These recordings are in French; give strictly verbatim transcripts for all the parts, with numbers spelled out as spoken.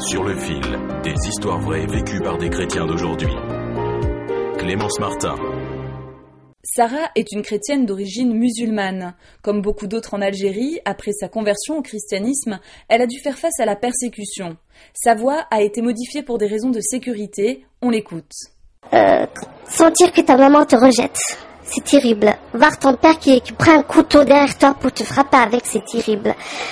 Sur le fil, des histoires vraies vécues par des chrétiens d'aujourd'hui. Clémence Martin. Sarah est une chrétienne d'origine musulmane. Comme beaucoup d'autres en Algérie, après sa conversion au christianisme, elle a dû faire face à la persécution. Sa voix a été modifiée pour des raisons de sécurité. On l'écoute. Euh, sentir que ta maman te rejette, c'est terrible. Voir ton père qui, qui prend un couteau derrière toi pour te frapper avec, c'est terrible.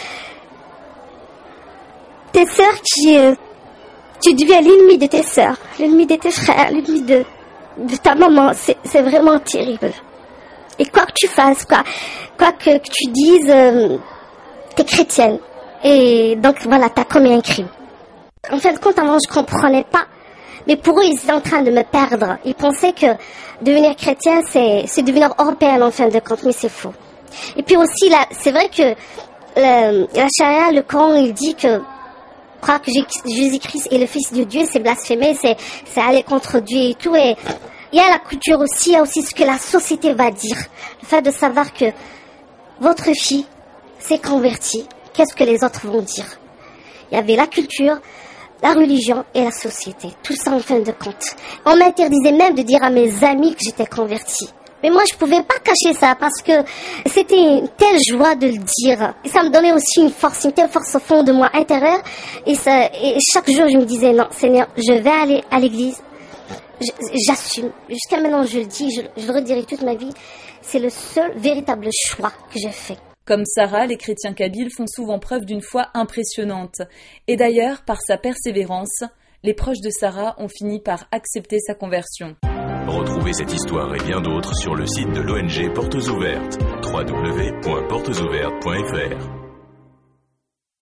Tes sœurs qui... Euh, tu deviens l'ennemi de tes sœurs, l'ennemi de tes frères, l'ennemi de... de ta maman, c'est, c'est vraiment terrible. Et quoi que tu fasses, quoi, quoi que, que tu dises, euh, t'es chrétienne. Et donc voilà, t'as commis un crime. En fin de compte, avant je comprenais pas. Mais pour eux, ils étaient en train de me perdre. Ils pensaient que devenir chrétien, c'est, c'est devenir européen en fin de compte, mais c'est faux. Et puis aussi, là, c'est vrai que le, la charia, le Coran, il dit que croire que Jésus-Christ est le Fils de Dieu, c'est blasphémer, c'est, c'est aller contre Dieu et tout. Et il y a la culture aussi, il y a aussi ce que la société va dire. Le fait de savoir que votre fille s'est convertie, qu'est-ce que les autres vont dire? Il y avait la culture, la religion et la société. Tout ça en fin de compte. On m'interdisait même de dire à mes amis que j'étais convertie. Mais moi, je pouvais pas cacher ça parce que c'était une telle joie de le dire. Et ça me donnait aussi une force, une telle force au fond de moi intérieure. Et, ça, et chaque jour, je me disais, non, Seigneur, je vais aller à l'église. Je, j'assume. Jusqu'à maintenant, je le dis, je, je le redirai toute ma vie. C'est le seul véritable choix que j'ai fait. Comme Sarah, les chrétiens kabyles font souvent preuve d'une foi impressionnante. Et d'ailleurs, par sa persévérance, les proches de Sarah ont fini par accepter sa conversion. Retrouvez cette histoire et bien d'autres sur le site de l'O N G Portes Ouvertes, w w w point portes ouvertes point f r.